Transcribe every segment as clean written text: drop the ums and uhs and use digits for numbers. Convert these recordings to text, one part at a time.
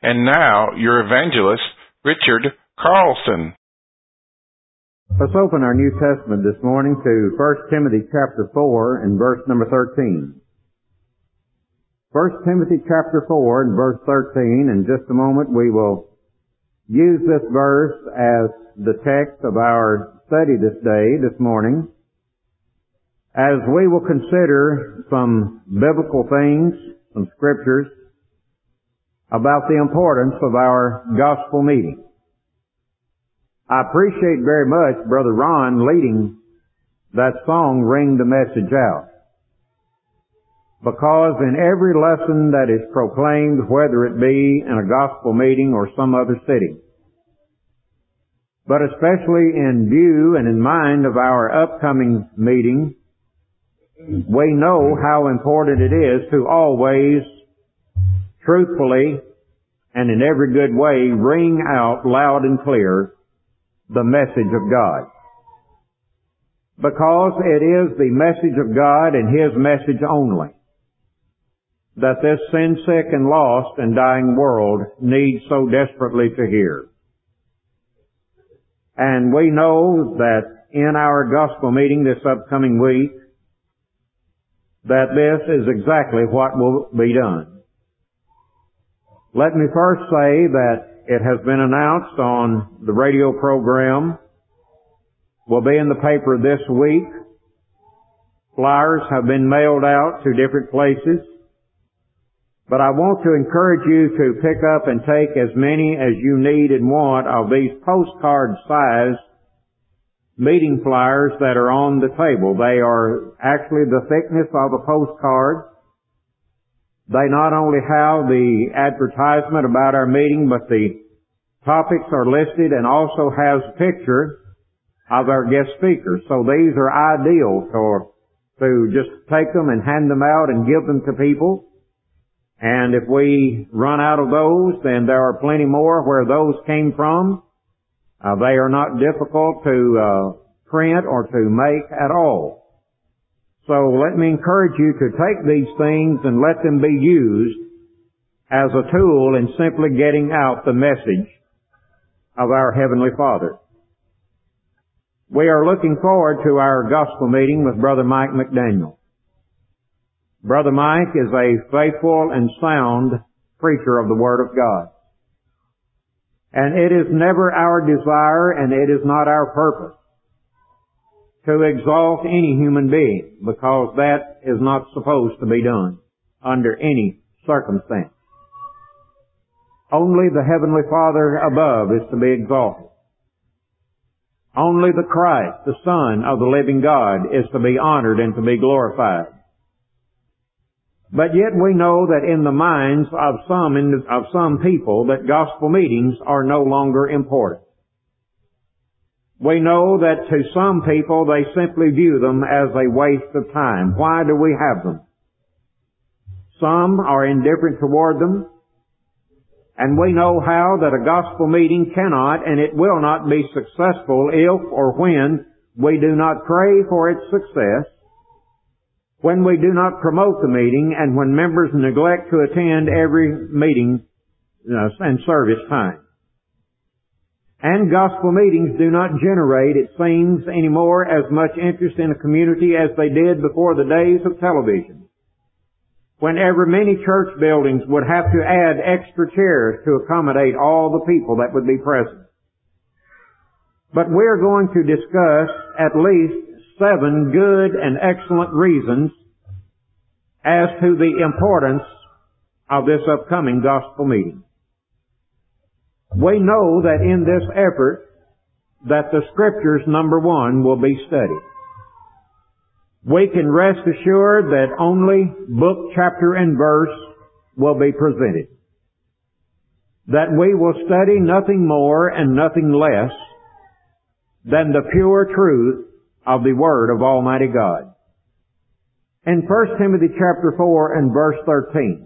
And now, your evangelist, Richard Carlson. Let's open our New Testament this morning to 1 Timothy chapter 4 and verse number 13. 1 Timothy chapter 4 and verse 13. In just a moment we will use this verse as the text of our study this morning, as we will consider some biblical things, some scriptures, about the importance of our gospel meeting. I appreciate very much Brother Ron leading that song, Ring the Message Out. Because in every lesson that is proclaimed, whether it be in a gospel meeting or some other city, but especially in view and in mind of our upcoming meeting, we know how important it is to always truthfully and in every good way ring out loud and clear the message of God. Because it is the message of God and His message only that this sin-sick and lost and dying world needs so desperately to hear. And we know that in our gospel meeting this upcoming week, that this is exactly what will be done. Let me first say that it has been announced on the radio program, will be in the paper this week. Flyers have been mailed out to different places. But I want to encourage you to pick up and take as many as you need and want of these postcard-sized meeting flyers that are on the table. They are actually the thickness of a postcard. They not only have the advertisement about our meeting, but the topics are listed and also has a picture of our guest speakers. So these are ideal to just take them and hand them out and give them to people. And if we run out of those, then there are plenty more where those came from. They are not difficult to print or to make at all. So let me encourage you to take these things and let them be used as a tool in simply getting out the message of our Heavenly Father. We are looking forward to our gospel meeting with Brother Mike McDaniel. Brother Mike is a faithful and sound preacher of the Word of God. And it is never our desire and it is not our purpose to exalt any human being, because that is not supposed to be done under any circumstance. Only the Heavenly Father above is to be exalted. Only the Christ, the Son of the living God, is to be honored and to be glorified. But yet we know that in the minds of some people that gospel meetings are no longer important. We know that to some people they simply view them as a waste of time. Why do we have them? Some are indifferent toward them. And we know how that a gospel meeting cannot and it will not be successful if or when we do not pray for its success, when we do not promote the meeting, and when members neglect to attend every meeting and service time. And gospel meetings do not generate, it seems, anymore as much interest in a community as they did before the days of television, whenever many church buildings would have to add extra chairs to accommodate all the people that would be present. But we're going to discuss at least 7 good and excellent reasons as to the importance of this upcoming gospel meeting. We know that in this effort that the Scriptures, number 1, will be studied. We can rest assured that only book, chapter, and verse will be presented. That we will study nothing more and nothing less than the pure truth of the Word of Almighty God. In 1 Timothy chapter 4 and verse 13,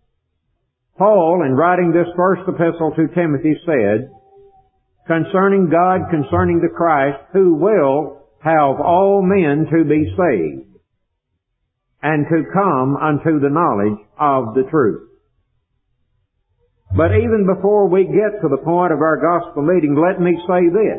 Paul, in writing this first epistle to Timothy, said, concerning God, concerning the Christ, who will have all men to be saved, and to come unto the knowledge of the truth. But even before we get to the point of our gospel meeting, let me say this.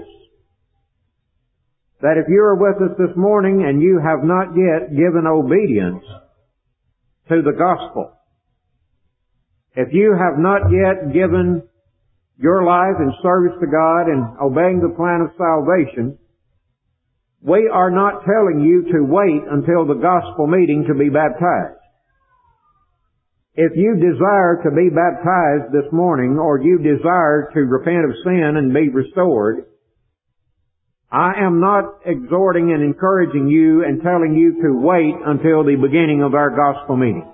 That if you are with us this morning and you have not yet given obedience to the gospel, if you have not yet given your life in service to God and obeying the plan of salvation, we are not telling you to wait until the gospel meeting to be baptized. If you desire to be baptized this morning, or you desire to repent of sin and be restored, I am not exhorting and encouraging you and telling you to wait until the beginning of our gospel meeting.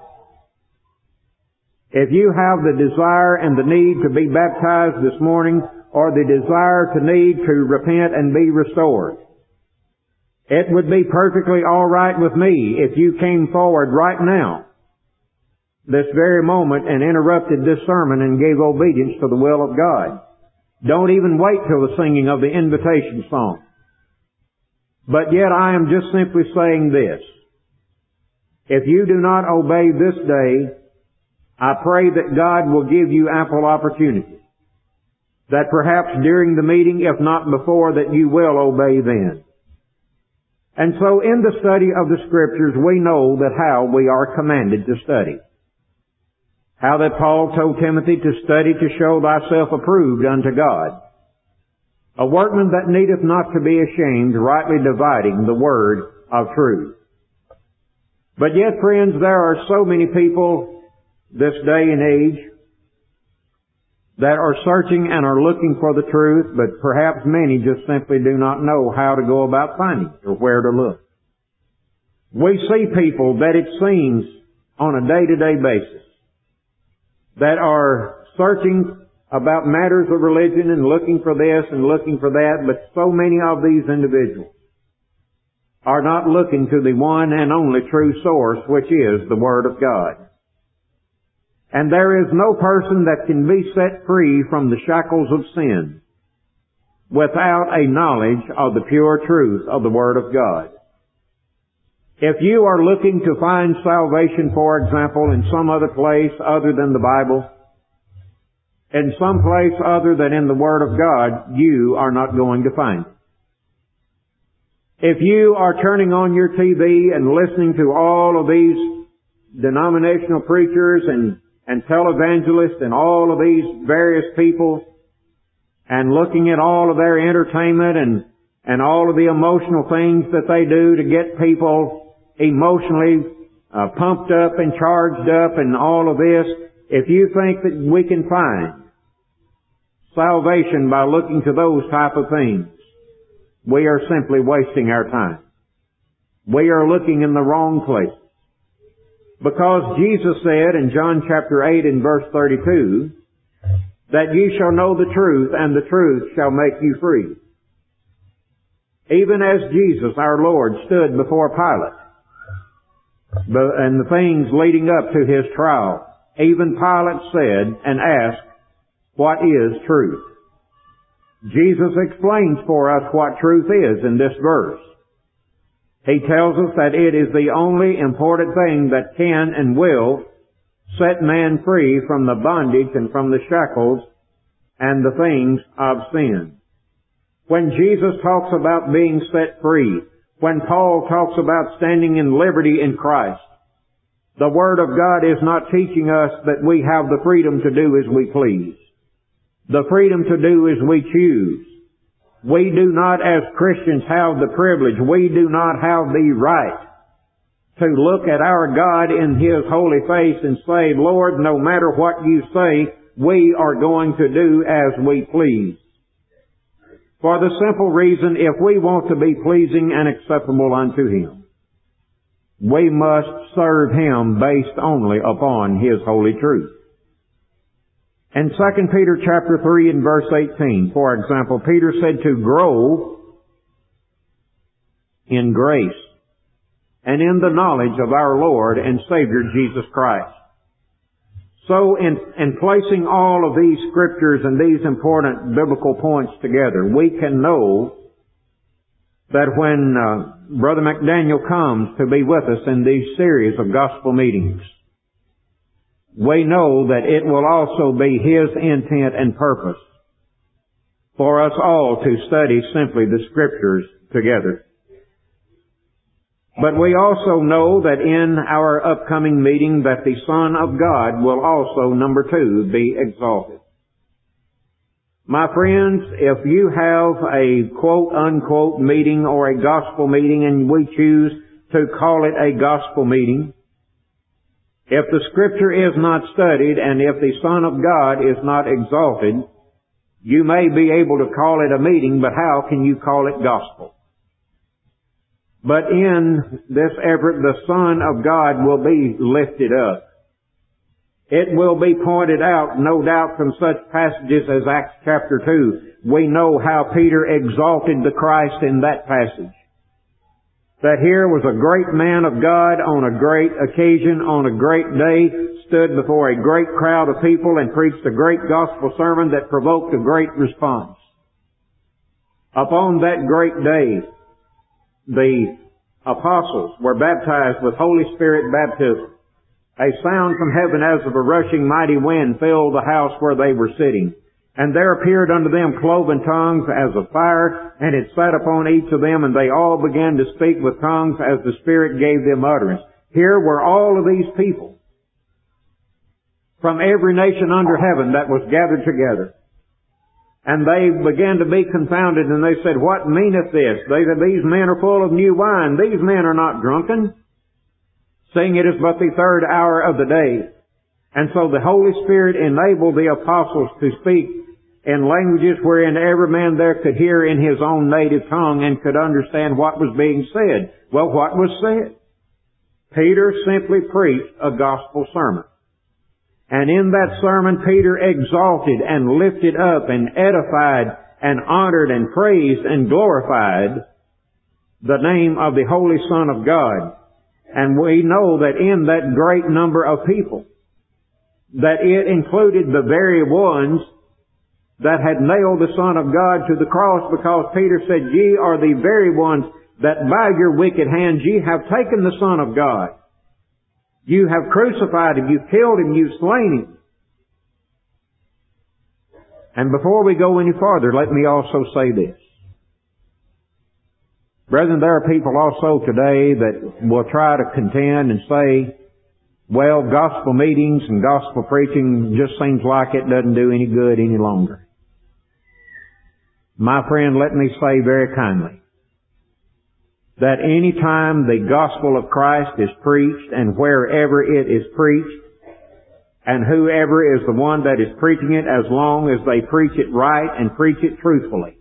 If you have the desire and the need to be baptized this morning, or the desire to need to repent and be restored, it would be perfectly all right with me if you came forward right now, this very moment, and interrupted this sermon and gave obedience to the will of God. Don't even wait till the singing of the invitation song. But yet I am just simply saying this. If you do not obey this day, I pray that God will give you ample opportunity. That perhaps during the meeting, if not before, that you will obey then. And so in the study of the Scriptures, we know that how we are commanded to study. How that Paul told Timothy to study to show thyself approved unto God, a workman that needeth not to be ashamed, rightly dividing the word of truth. But yet, friends, there are so many people this day and age that are searching and are looking for the truth, but perhaps many just simply do not know how to go about finding it or where to look. We see people that it seems on a day-to-day basis that are searching about matters of religion and looking for this and looking for that, but so many of these individuals are not looking to the one and only true source, which is the Word of God. And there is no person that can be set free from the shackles of sin without a knowledge of the pure truth of the Word of God. If you are looking to find salvation, for example, in some other place other than the Bible, in some place other than in the Word of God, you are not going to find it. If you are turning on your TV and listening to all of these denominational preachers and televangelists and all of these various people and looking at all of their entertainment and all of the emotional things that they do to get people emotionally pumped up and charged up and all of this, if you think that we can find salvation by looking to those type of things, we are simply wasting our time. We are looking in the wrong place. Because Jesus said in John chapter 8 and verse 32, that ye shall know the truth, and the truth shall make you free. Even as Jesus, our Lord, stood before Pilate, and the things leading up to His trial, even Pilate said and asked, what is truth? Jesus explains for us what truth is in this verse. He tells us that it is the only important thing that can and will set man free from the bondage and from the shackles and the things of sin. When Jesus talks about being set free, when Paul talks about standing in liberty in Christ, the Word of God is not teaching us that we have the freedom to do as we please, the freedom to do as we choose. We do not, as Christians, have the privilege, we do not have the right to look at our God in His holy face and say, Lord, no matter what you say, we are going to do as we please. For the simple reason, if we want to be pleasing and acceptable unto Him, we must serve Him based only upon His holy truth. In 2 Peter chapter 3 and verse 18, for example, Peter said to grow in grace and in the knowledge of our Lord and Savior Jesus Christ. So in placing all of these scriptures and these important biblical points together, we can know that when Brother McDaniel comes to be with us in these series of gospel meetings, we know that it will also be His intent and purpose for us all to study simply the Scriptures together. But we also know that in our upcoming meeting that the Son of God will also, number 2, be exalted. My friends, if you have a quote-unquote meeting or a gospel meeting and we choose to call it a gospel meeting, if the Scripture is not studied and if the Son of God is not exalted, you may be able to call it a meeting, but how can you call it gospel? But in this effort, the Son of God will be lifted up. It will be pointed out, no doubt, from such passages as Acts chapter 2. We know how Peter exalted the Christ in that passage. That here was a great man of God on a great occasion, on a great day, stood before a great crowd of people and preached a great gospel sermon that provoked a great response. Upon that great day, the apostles were baptized with Holy Spirit baptism. A sound from heaven as of a rushing mighty wind filled the house where they were sitting. And there appeared unto them cloven tongues as of fire, and it sat upon each of them, and they all began to speak with tongues as the Spirit gave them utterance. Here were all of these people from every nation under heaven that was gathered together. And they began to be confounded, and they said, What meaneth this? They said, These men are full of new wine. These men are not drunken, seeing it is but the 3rd hour of the day. And so the Holy Spirit enabled the apostles to speak in languages wherein every man there could hear in his own native tongue and could understand what was being said. Well, what was said? Peter simply preached a gospel sermon. And in that sermon, Peter exalted and lifted up and edified and honored and praised and glorified the name of the Holy Son of God. And we know that in that great number of people, that it included the very ones that had nailed the Son of God to the cross, because Peter said, Ye are the very ones that by your wicked hands ye have taken the Son of God. You have crucified Him, you've killed Him, you've slain Him. And before we go any farther, let me also say this. Brethren, there are people also today that will try to contend and say, well, gospel meetings and gospel preaching just seems like it doesn't do any good any longer. My friend, let me say very kindly that any time the gospel of Christ is preached and wherever it is preached, and whoever is the one that is preaching it, as long as they preach it right and preach it truthfully,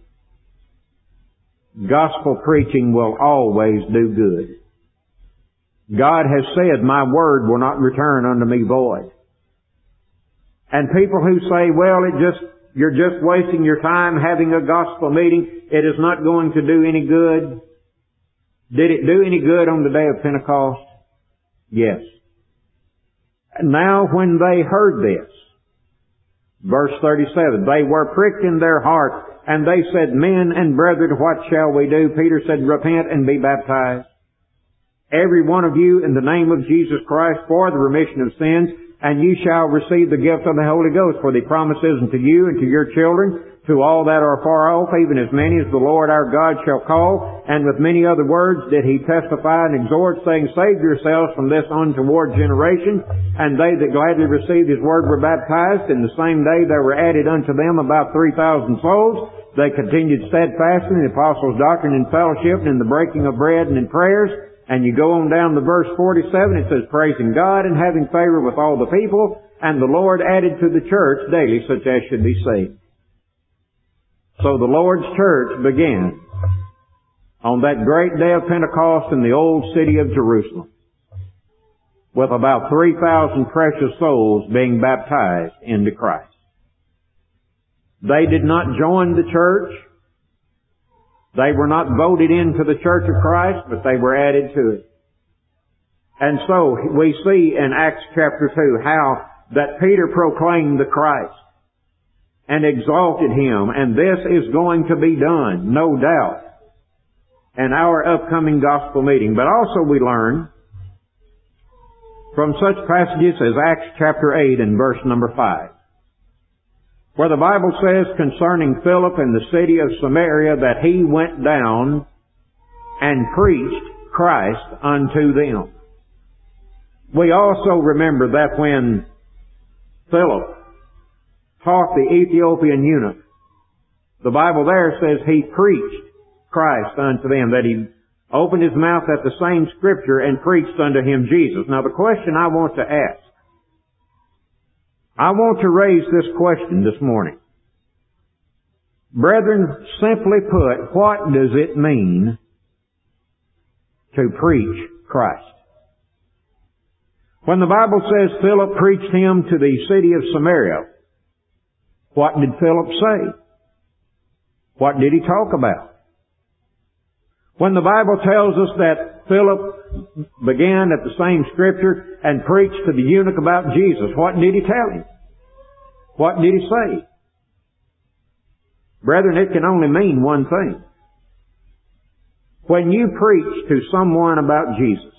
gospel preaching will always do good. God has said, My word will not return unto me void. And people who say, well, you're just wasting your time having a gospel meeting, it is not going to do any good. Did it do any good on the day of Pentecost? Yes. And now when they heard this, verse 37, they were pricked in their hearts, and they said, Men and brethren, what shall we do? Peter said, Repent and be baptized, every one of you, in the name of Jesus Christ, for the remission of sins, and you shall receive the gift of the Holy Ghost, for the promise is unto you and to your children, to all that are far off, even as many as the Lord our God shall call. And with many other words did he testify and exhort, saying, Save yourselves from this untoward generation. And they that gladly received his word were baptized. In the same day there were added unto them about 3,000 souls. They continued steadfast in the apostles' doctrine and fellowship, and in the breaking of bread and in prayers. And you go on down to verse 47, it says, Praising God and having favor with all the people, and the Lord added to the church daily such as should be saved. So the Lord's church began on that great day of Pentecost in the old city of Jerusalem, with about 3,000 precious souls being baptized into Christ. They did not join the church. They were not voted into the church of Christ, but they were added to it. And so we see in Acts chapter 2 how that Peter proclaimed the Christ and exalted Him, and this is going to be done, no doubt, in our upcoming gospel meeting. But also we learn from such passages as Acts chapter 8 and verse number 5, where the Bible says concerning Philip in the city of Samaria that he went down and preached Christ unto them. We also remember that when Philip taught the Ethiopian eunuch, the Bible there says he preached Christ unto them, that he opened his mouth at the same Scripture and preached unto him Jesus. Now the question I want to ask, I want to raise this question this morning. Brethren, simply put, what does it mean to preach Christ? When the Bible says Philip preached him to the city of Samaria, what did Philip say? What did he talk about? When the Bible tells us that Philip began at the same Scripture and preached to the eunuch about Jesus, what did he tell him? What did he say? Brethren, it can only mean one thing. When you preach to someone about Jesus,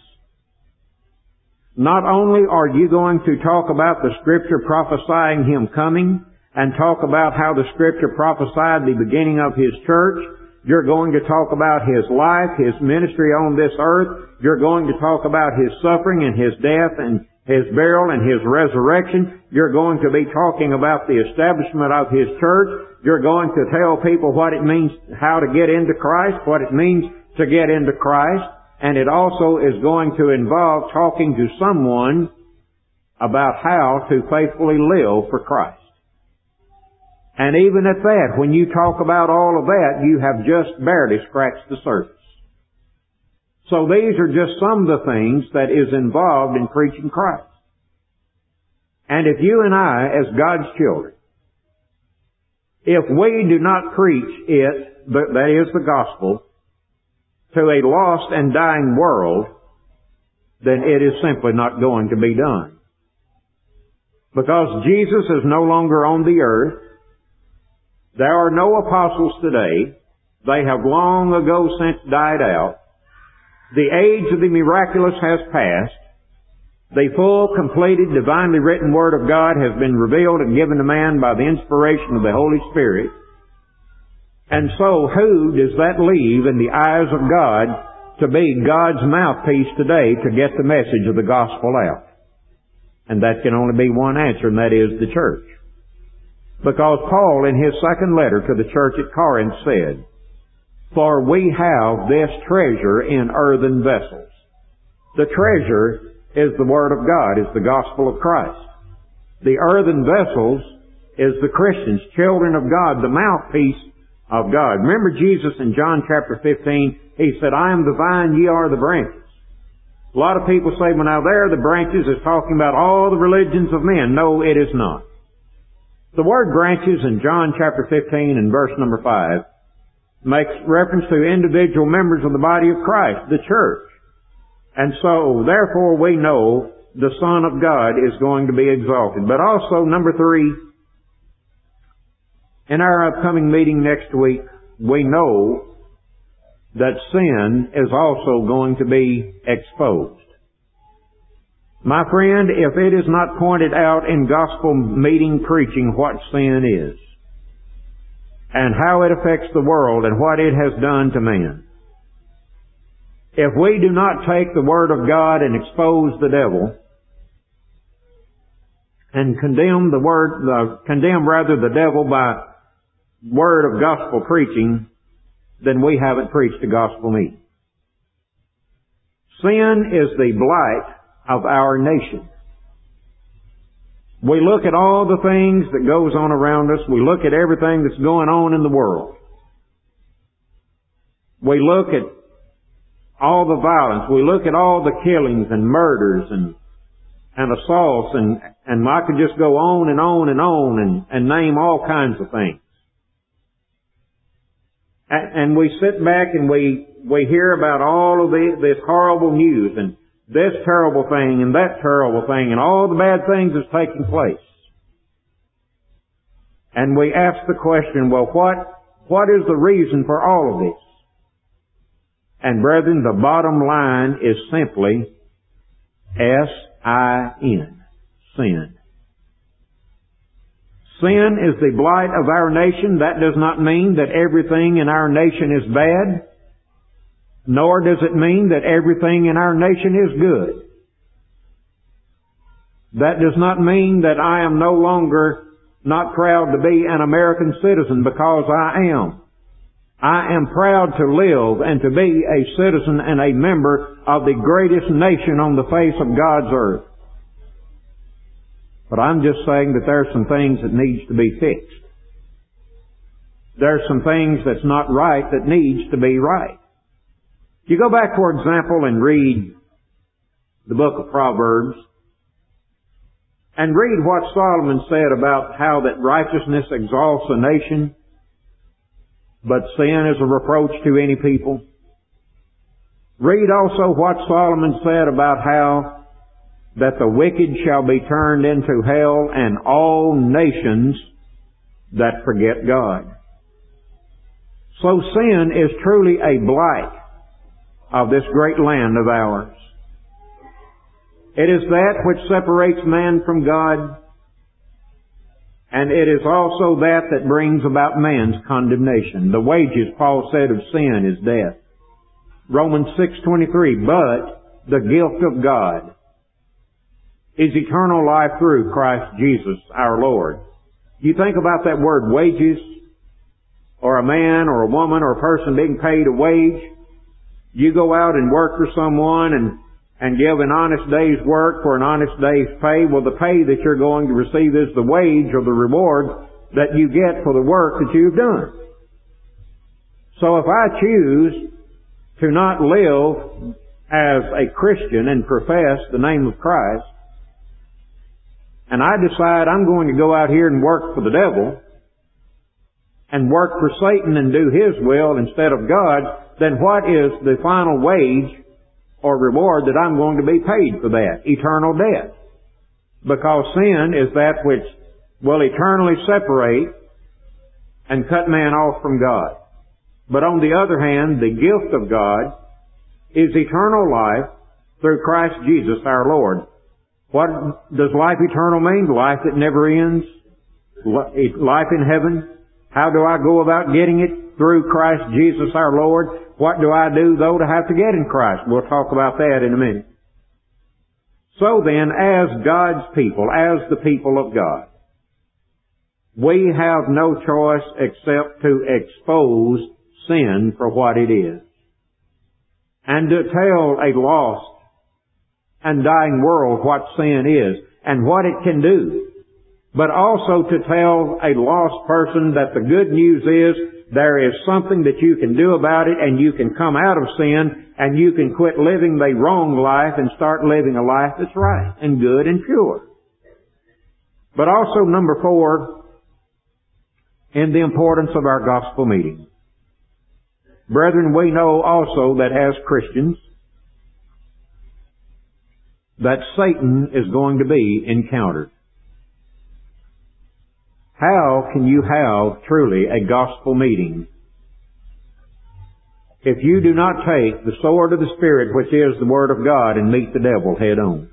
not only are you going to talk about the Scripture prophesying Him coming, and talk about how the Scripture prophesied the beginning of His church, you're going to talk about His life, His ministry on this earth, you're going to talk about His suffering and His death and His burial and His resurrection, you're going to be talking about the establishment of His church, you're going to tell people what it means, how to get into Christ, what it means to get into Christ, and it also is going to involve talking to someone about how to faithfully live for Christ. And even at that, when you talk about all of that, you have just barely scratched the surface. So these are just some of the things that is involved in preaching Christ. And if you and I, as God's children, if we do not preach it, that is the gospel, to a lost and dying world, then it is simply not going to be done. Because Jesus is no longer on the earth. There are no apostles today. They have long ago since died out. The age of the miraculous has passed. The full, completed, divinely written Word of God has been revealed and given to man by the inspiration of the Holy Spirit. And so, who does that leave in the eyes of God to be God's mouthpiece today to get the message of the gospel out? And that can only be one answer, and that is the church. Because Paul, in his second letter to the church at Corinth, said, "For we have this treasure in earthen vessels." The treasure is the Word of God, is the gospel of Christ. The earthen vessels is the Christians, children of God, the mouthpiece of God. Remember Jesus in John chapter 15, He said, "I am the vine, ye are the branches." A lot of people say, well now there the branches is talking about all the religions of men. No, it is not. The word branches in John chapter 15 and verse number 5 makes reference to individual members of the body of Christ, the church. And so, therefore, we know the Son of God is going to be exalted. But also, number 3, in our upcoming meeting next week, we know that sin is also going to be exposed. My friend, if it is not pointed out in gospel meeting preaching what sin is, and how it affects the world and what it has done to man, if we do not take the Word of God and expose the devil, and condemn the devil by word of gospel preaching, then we haven't preached a gospel meeting. Sin is the blight of our nation. We look at all the things that goes on around us. We look at everything that's going on in the world. We look at all the violence. We look at all the killings and murders and assaults and I could just go on and on and on and name all kinds of things. And we sit back and we hear about all of this horrible news and this terrible thing and that terrible thing and all the bad things that's taking place. And we ask the question, well, what is the reason for all of this? And brethren, the bottom line is simply S-I-N. Sin. Sin is the blight of our nation. That does not mean that everything in our nation is bad, nor does it mean that everything in our nation is good. That does not mean that I am no longer not proud to be an American citizen, because I am. I am proud to live and to be a citizen and a member of the greatest nation on the face of God's earth. But I'm just saying that there are some things that needs to be fixed. There are some things that's not right that needs to be right. If you go back, for example, and read the book of Proverbs, and read what Solomon said about how that righteousness exalts a nation, but sin is a reproach to any people. Read also what Solomon said about how that the wicked shall be turned into hell, and all nations that forget God. So sin is truly a blight of this great land of ours. It is that which separates man from God, and it is also that brings about man's condemnation. The wages, Paul said, of sin is death. Romans 6:23, but the gift of God is eternal life through Christ Jesus our Lord. You think about that word wages, or a man or a woman or a person being paid a wage. You go out and work for someone and give an honest day's work for an honest day's pay. Well, the pay that you're going to receive is the wage or the reward that you get for the work that you've done. So if I choose to not live as a Christian and profess the name of Christ, and I decide I'm going to go out here and work for the devil, and work for Satan and do his will instead of God, then what is the final wage or reward that I'm going to be paid for that? Eternal death. Because sin is that which will eternally separate and cut man off from God. But on the other hand, the gift of God is eternal life through Christ Jesus our Lord. What does life eternal mean? Life that never ends? Life in heaven? How do I go about getting it? Through Christ Jesus our Lord. What do I do, though, to have to get in Christ? We'll talk about that in a minute. So then, as God's people, as the people of God, we have no choice except to expose sin for what it is, and to tell a lost and dying world what sin is and what it can do, but also to tell a lost person that the good news is there is something that you can do about it, and you can come out of sin, and you can quit living the wrong life and start living a life that's right and good and pure. But also, number 4, in the importance of our gospel meeting. Brethren, we know also that as Christians, that Satan is going to be encountered. How can you have truly a gospel meeting if you do not take the sword of the Spirit, which is the Word of God, and meet the devil head on?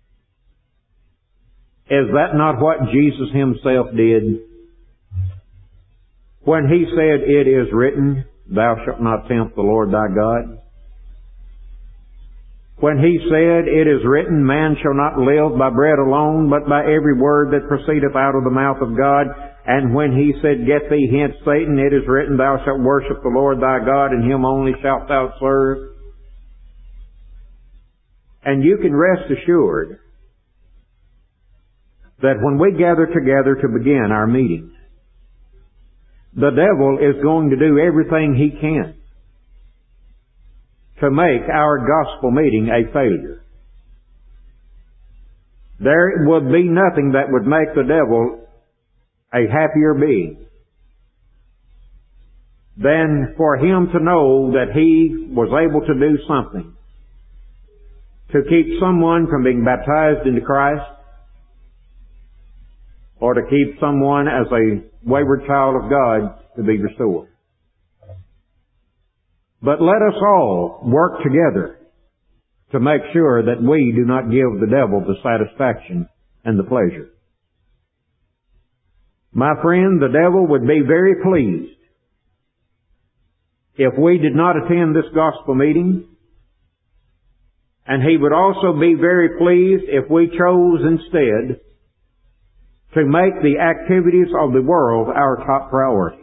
Is that not what Jesus himself did? When he said, "It is written, thou shalt not tempt the Lord thy God." When he said, "It is written, man shall not live by bread alone, but by every word that proceedeth out of the mouth of God." And when he said, "Get thee hence, Satan, it is written, thou shalt worship the Lord thy God, and him only shalt thou serve." And you can rest assured that when we gather together to begin our meetings, the devil is going to do everything he can to make our gospel meeting a failure. There would be nothing that would make the devil a happier being than for him to know that he was able to do something to keep someone from being baptized into Christ, or to keep someone as a wayward child of God to be restored. But let us all work together to make sure that we do not give the devil the satisfaction and the pleasure. My friend, the devil would be very pleased if we did not attend this gospel meeting, and he would also be very pleased if we chose instead to make the activities of the world our top priority.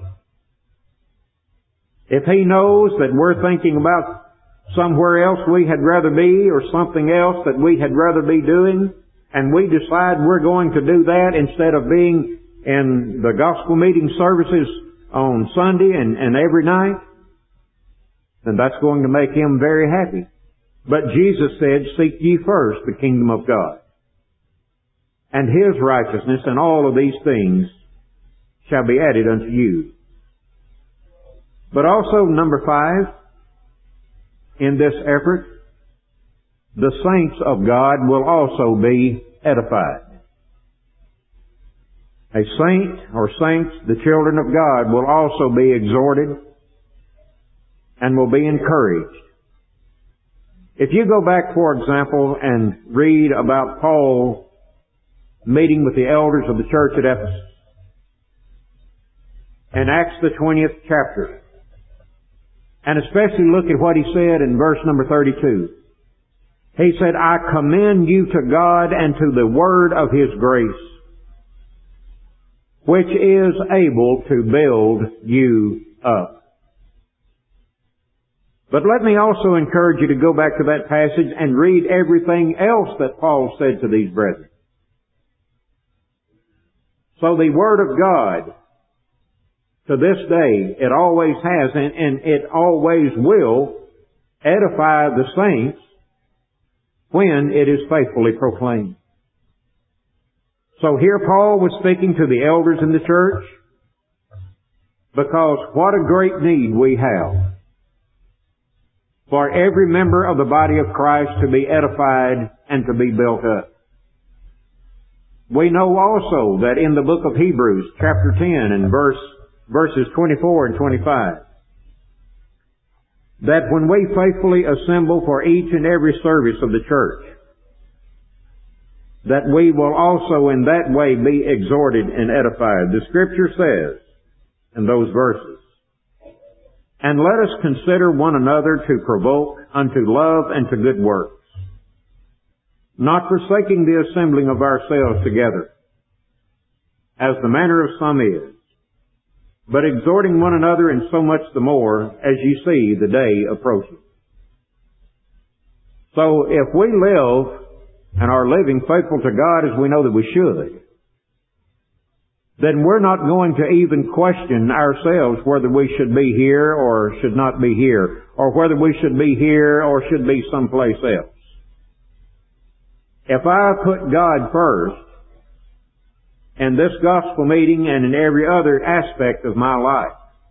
If he knows that we're thinking about somewhere else we had rather be, or something else that we had rather be doing, and we decide we're going to do that instead of being in the gospel meeting services on Sunday and every night, then that's going to make him very happy. But Jesus said, "Seek ye first the kingdom of God and His righteousness, and all of these things shall be added unto you." But also, number 5, in this effort, the saints of God will also be edified. A saint or saints, the children of God, will also be exhorted and will be encouraged. If you go back, for example, and read about Paul meeting with the elders of the church at Ephesus, in Acts the 20th chapter, and especially look at what he said in verse number 32. He said, "I commend you to God and to the word of His grace, which is able to build you up." But let me also encourage you to go back to that passage and read everything else that Paul said to these brethren. So the Word of God, to this day, it always has and it always will edify the saints when it is faithfully proclaimed. So here Paul was speaking to the elders in the church, because what a great need we have for every member of the body of Christ to be edified and to be built up. We know also that in the book of Hebrews, chapter 10 and verses 24 and 25, that when we faithfully assemble for each and every service of the church, that we will also in that way be exhorted and edified. The Scripture says in those verses, "And let us consider one another to provoke unto love and to good works, not forsaking the assembling of ourselves together, as the manner of some is, but exhorting one another, and so much the more as ye see the day approaching." So if we live and are living faithful to God as we know that we should, then we're not going to even question ourselves whether we should be here or should not be here, or whether we should be here or should be someplace else. If I put God first in this gospel meeting and in every other aspect of my life,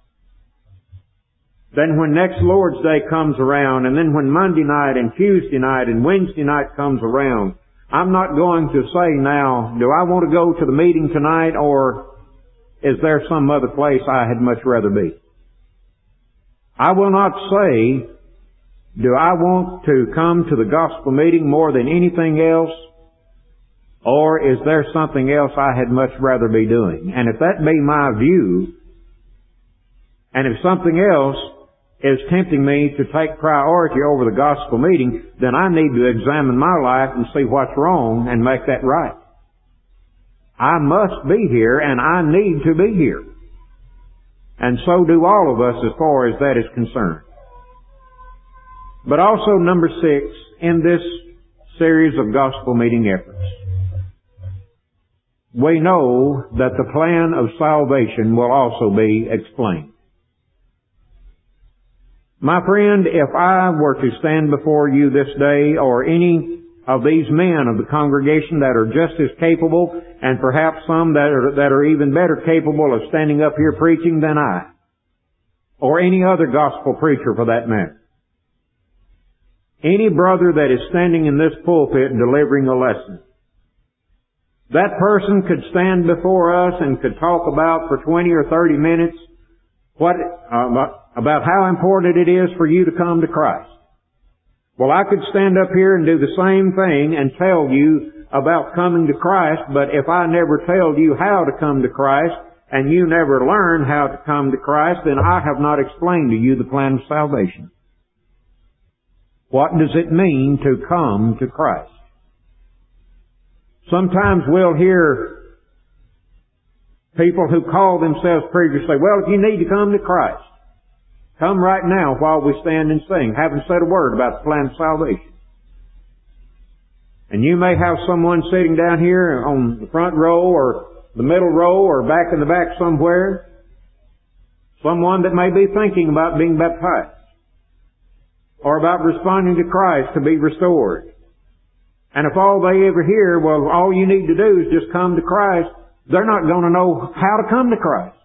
then when next Lord's Day comes around, and then when Monday night and Tuesday night and Wednesday night comes around, I'm not going to say now, do I want to go to the meeting tonight, or is there some other place I had much rather be? I will not say, do I want to come to the gospel meeting more than anything else, or is there something else I had much rather be doing? And if that be my view, and if something else is tempting me to take priority over the gospel meeting, then I need to examine my life and see what's wrong and make that right. I must be here, and I need to be here. And so do all of us as far as that is concerned. But also, number 6, in this series of gospel meeting efforts, we know that the plan of salvation will also be explained. My friend, if I were to stand before you this day, or any of these men of the congregation that are just as capable, and perhaps some that are even better capable of standing up here preaching than I, or any other gospel preacher for that matter, any brother that is standing in this pulpit delivering a lesson, that person could stand before us and could talk about for 20 or 30 minutes about how important it is for you to come to Christ. Well, I could stand up here and do the same thing and tell you about coming to Christ, but if I never tell you how to come to Christ, and you never learn how to come to Christ, then I have not explained to you the plan of salvation. What does it mean to come to Christ? Sometimes we'll hear people who call themselves preachers say, well, if you need to come to Christ, come right now while we stand and sing. Haven't said a word about the plan of salvation. And you may have someone sitting down here on the front row or the middle row or back in the back somewhere, someone that may be thinking about being baptized or about responding to Christ to be restored. And if all they ever hear, well, all you need to do is just come to Christ, they're not going to know how to come to Christ.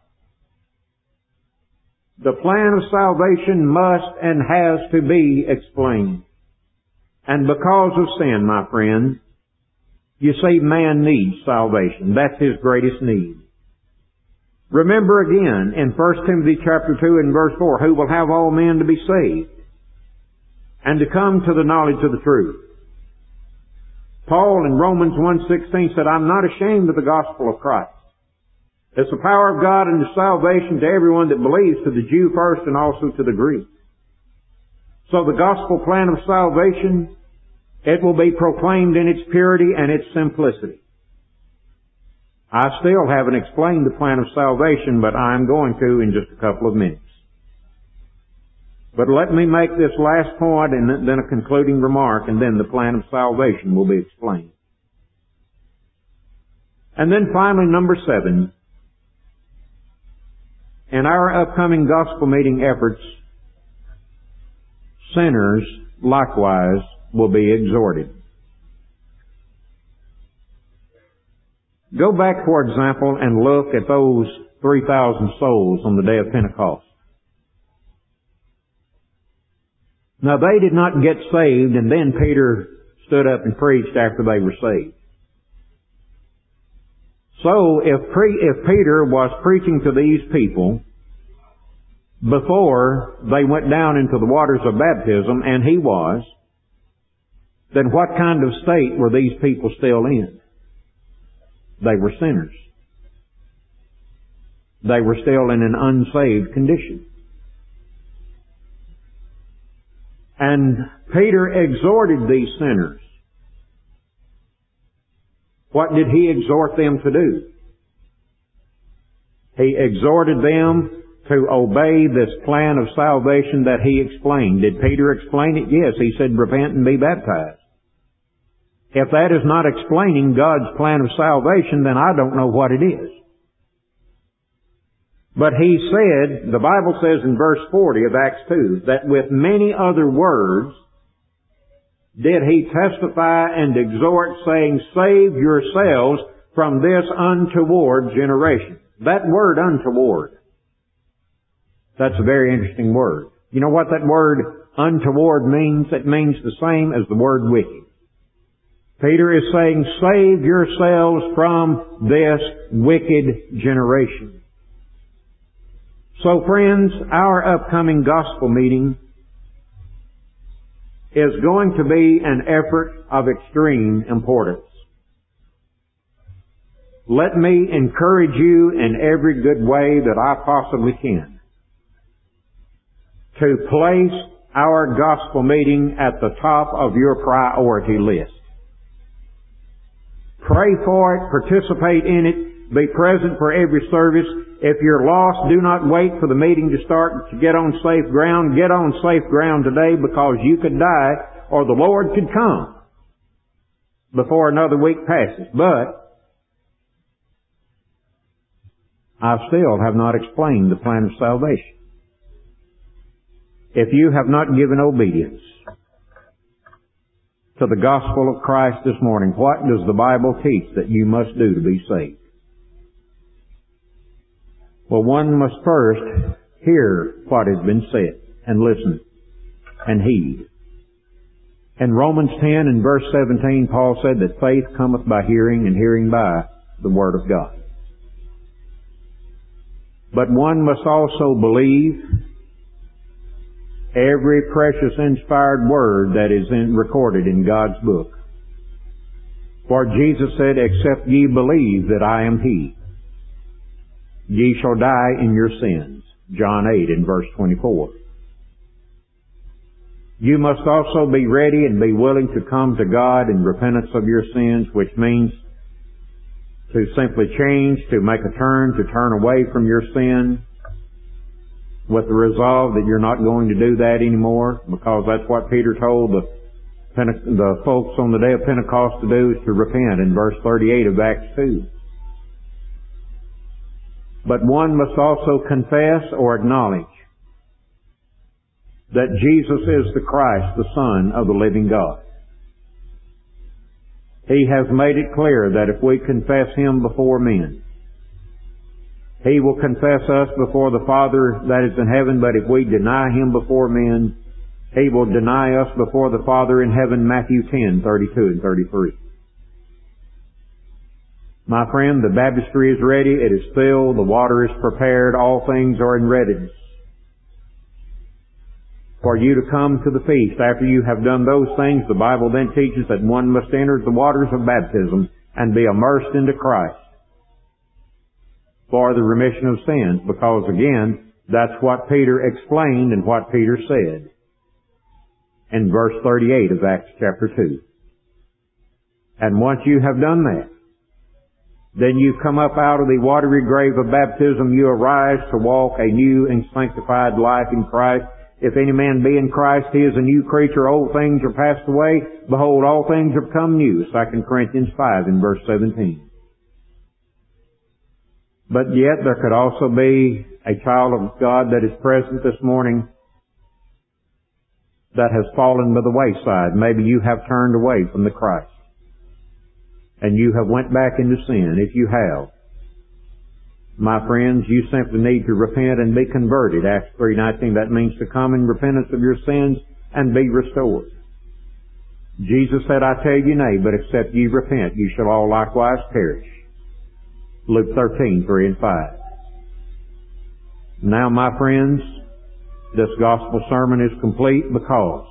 The plan of salvation must and has to be explained. And because of sin, my friend, you see, man needs salvation. That's his greatest need. Remember again in 1 Timothy chapter 2 and verse 4, who will have all men to be saved and to come to the knowledge of the truth. Paul in Romans 1:16 said, I'm not ashamed of the gospel of Christ. It's the power of God unto salvation to everyone that believes, to the Jew first and also to the Greek. So the gospel plan of salvation, it will be proclaimed in its purity and its simplicity. I still haven't explained the plan of salvation, but I'm going to in just a couple of minutes. But let me make this last point and then a concluding remark, and then the plan of salvation will be explained. And then finally, number 7. In our upcoming gospel meeting efforts, sinners likewise will be exhorted. Go back, for example, and look at those 3,000 souls on the day of Pentecost. Now, they did not get saved, and then Peter stood up and preached after they were saved. So, if Peter was preaching to these people before they went down into the waters of baptism, and he was, then what kind of state were these people still in? They were sinners. They were still in an unsaved condition. And Peter exhorted these sinners. What did he exhort them to do? He exhorted them to obey this plan of salvation that he explained. Did Peter explain it? Yes, he said, repent and be baptized. If that is not explaining God's plan of salvation, then I don't know what it is. But he said, the Bible says in verse 40 of Acts 2, that with many other words did he testify and exhort, saying, save yourselves from this untoward generation. That word untoward, that's a very interesting word. You know what that word untoward means? It means the same as the word wicked. Peter is saying, save yourselves from this wicked generation. So friends, our upcoming gospel meeting is going to be an effort of extreme importance. Let me encourage you in every good way that I possibly can to place our gospel meeting at the top of your priority list. Pray for it, participate in it, be present for every service. If you're lost, do not wait for the meeting to start to get on safe ground. Get on safe ground today, because you could die or the Lord could come before another week passes. But I still have not explained the plan of salvation. If you have not given obedience to the gospel of Christ this morning, what does the Bible teach that you must do to be saved? Well, one must first hear what has been said and listen and heed. In Romans 10 and verse 17, Paul said that faith cometh by hearing, and hearing by the Word of God. But one must also believe every precious inspired word that is recorded in God's book. For Jesus said, except ye believe that I am He, ye shall die in your sins. John 8 and verse 24. You must also be ready and be willing to come to God in repentance of your sins, which means to simply change, to make a turn, to turn away from your sin with the resolve that you're not going to do that anymore, because that's what Peter told the folks on the day of Pentecost to do, is to repent in verse 38 of Acts 2. But one must also confess or acknowledge that Jesus is the Christ, the Son of the living God. He has made it clear that if we confess Him before men, He will confess us before the Father that is in heaven, but if we deny Him before men, He will deny us before the Father in heaven, Matthew 10:32 and 33. My friend, the baptistry is ready, it is filled, the water is prepared, all things are in readiness for you to come to the feast. After you have done those things, the Bible then teaches that one must enter the waters of baptism and be immersed into Christ for the remission of sins, because again, that's what Peter explained and what Peter said in verse 38 of Acts chapter 2. And once you have done that, then you come up out of the watery grave of baptism, you arise to walk a new and sanctified life in Christ. If any man be in Christ, he is a new creature. Old things are passed away. Behold, all things are become new. 2 Corinthians 5 in verse 17. But yet there could also be a child of God that is present this morning that has fallen by the wayside. Maybe you have turned away from the Christ and you have went back into sin. If you have, my friends, you simply need to repent and be converted. Acts 3:19, that means to come in repentance of your sins and be restored. Jesus said, I tell you nay, but except ye repent, ye shall all likewise perish. Luke 13:3 and 5. Now, my friends, this gospel sermon is complete because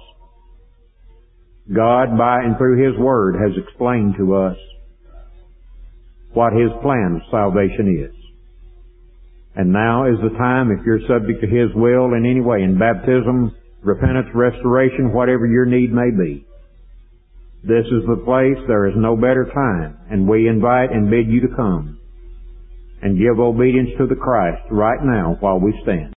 God, by and through His Word, has explained to us what His plan of salvation is. And now is the time, if you're subject to His will in any way, in baptism, repentance, restoration, whatever your need may be. This is the place, there is no better time, and we invite and bid you to come and give obedience to the Christ right now while we stand.